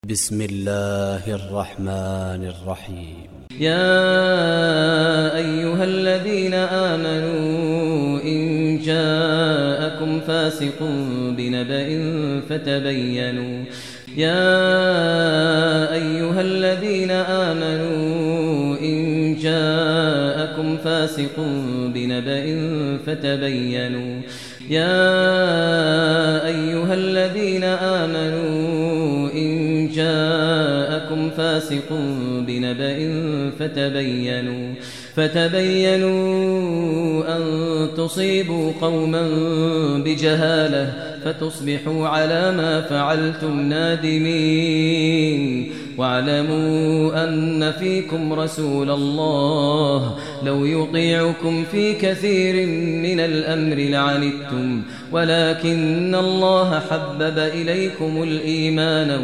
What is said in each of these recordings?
بسم الله الرحمن الرحيم. يا أيها الذين آمنوا إن جاءكم فاسق بنبأ فتبينوا فتبينوا أن تصيبوا قوما بجهالة فتصبحوا على ما فعلتم نادمين. واعلموا أن فيكم رسول الله لو يطيعكم في كثير من الأمر لعنتم ولكن الله حبب إليكم الإيمان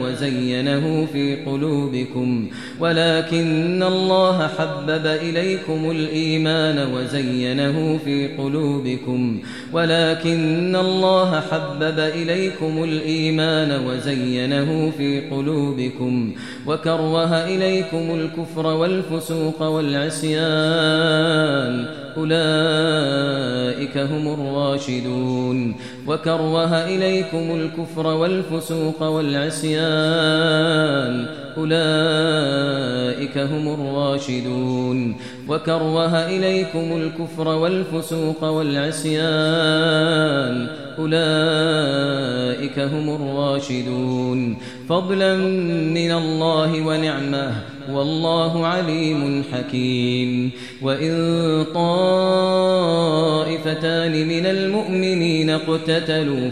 وزينه في قلوبكم وكره إليكم الكفر والفسوق والعصيان أولئك هم الراشدون وكره إليكم الكفر والفسوق والعصيان أولئك هم الراشدون فضلا من الله ونعمه والله عليم حكيم. وإن طائفتان من المؤمنين اقتتلوا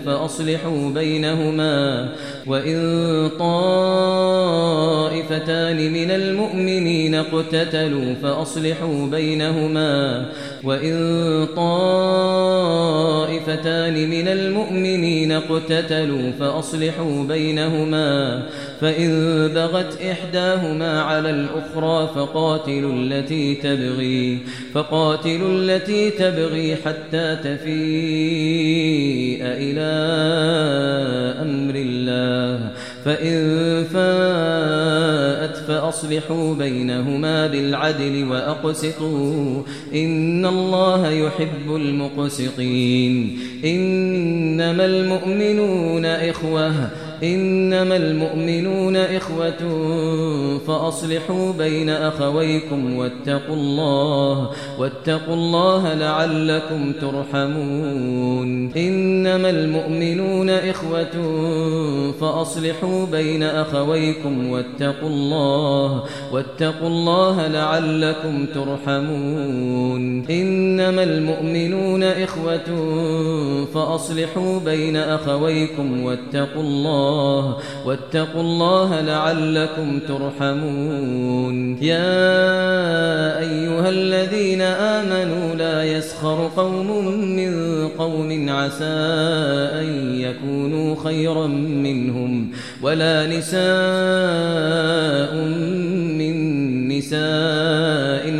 فأصلحوا بينهما فإن بغت إحداهما على الأخرى فقاتلوا التي تبغي حتى تفيء إلى أمر الله فإن فاءت فأصلحوا بينهما بالعدل وأقسطوا إن الله يحب المقسطين. إنما المؤمنون إخوة فأصلحوا بين أخويكم واتقوا الله لعلكم ترحمون. واتقوا الله لعلكم ترحمون. يا أيها الذين آمنوا لا يسخر قوم من قوم عسى أن يكونوا خيرا منهم ولا نساء من نساء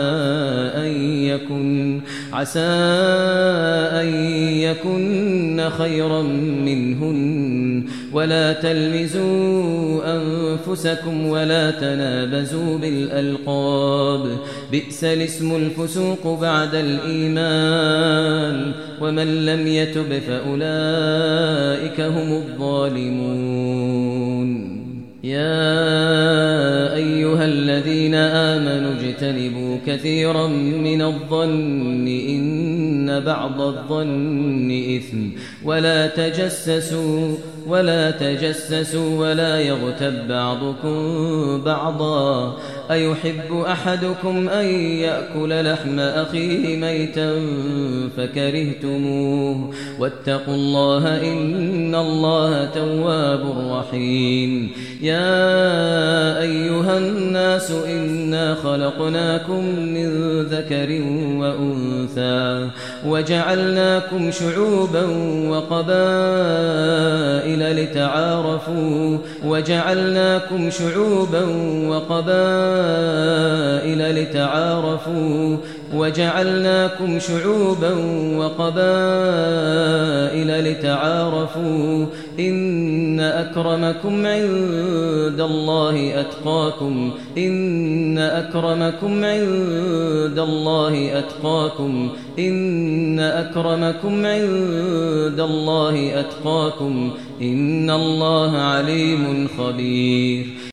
عسى أن يكن خيرا منهن ولا تلمزوا أنفسكم ولا تنابزوا بالألقاب بئس الاسم الفسوق بعد الإيمان ومن لم يتب فأولئك هم الظالمون. يا أيها الذين آمنوا اجتنبوا كثيرا من الظن إن بعض الظن إثم ولا تجسسوا ولا يغتب بعضكم بعضا أيحب أحدكم أن يأكل لحم أخيه ميتا فكرهتموه واتقوا الله إن الله تواب رحيم. يا أيها الناس إنا خلقناكم من ذكر وأنثى وجعلناكم شعوبا وقبائل لتعارفوا وجعلناكم شعوبا وقبائل لتعارفوا إن أكرمكم عند الله أتقاكم إن أكرمكم عند الله أتقاكم إن أكرمكم عند الله أتقاكم إن الله عليم خبير